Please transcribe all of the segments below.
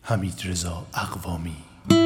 حمیدرضا اقوامی.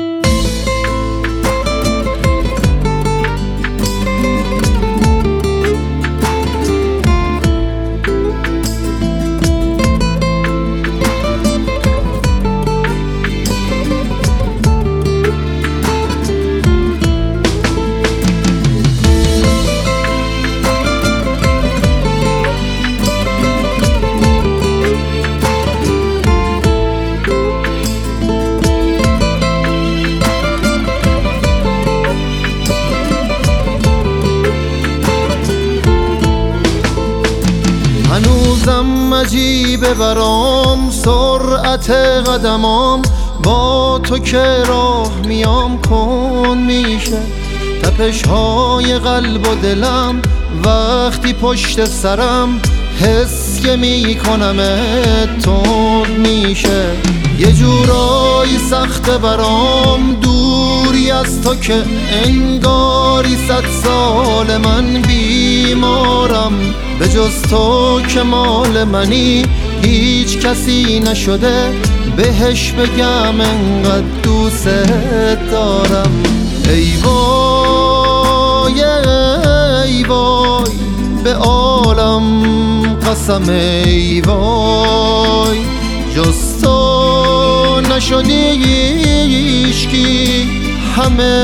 هنوزم عجیبه برام سرعت قدمام، با تو که راه میام کن میشه تپش های قلب و دلم، وقتی پشت سرم حس که میکنمت تند میشه. یه جورایی سخته برام دوری از تو که انگاری 100 سال من بیمارم، به جز تو که مال منی هیچ کسی نشده بهش بگم انقدر دوست دارم. ای وای ای وای به عالم قسم، ای وای جز تو نشدی هیچکی همه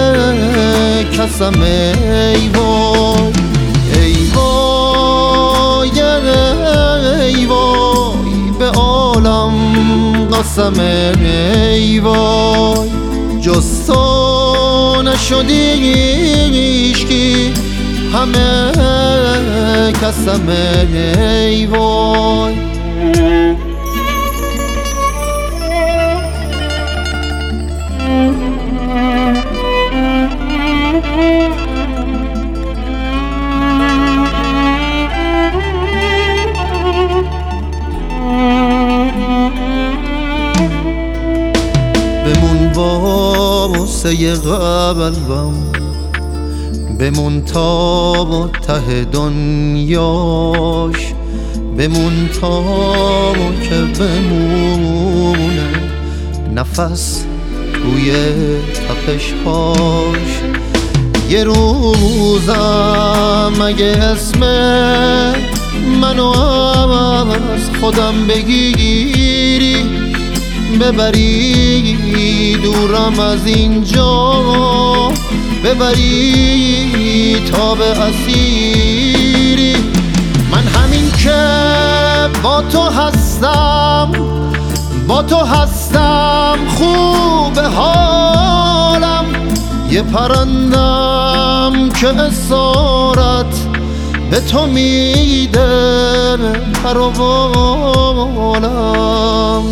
کسم. ای وای ای وای ای وای به عالم قسم، ای وای جز تو نشدی هیچکی همه کسم. ای وای بمون واسه قلبم، بمون تا ته دنیاش، بمون تا که بمونه نفس توی تپش‌هاش. یه روزم اگه اسم منو از خودم بگیری، ببری دورم از اینجا، ببری تا به اسیری. من همین که با تو هستم، با تو هستم خوب حالم، یه پرندم که اسارت به تو میده پر و بالم.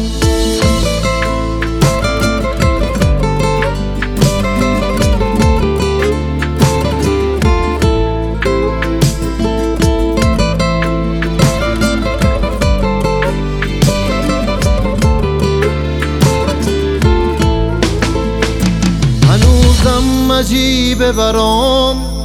هنوزم عجیبه برام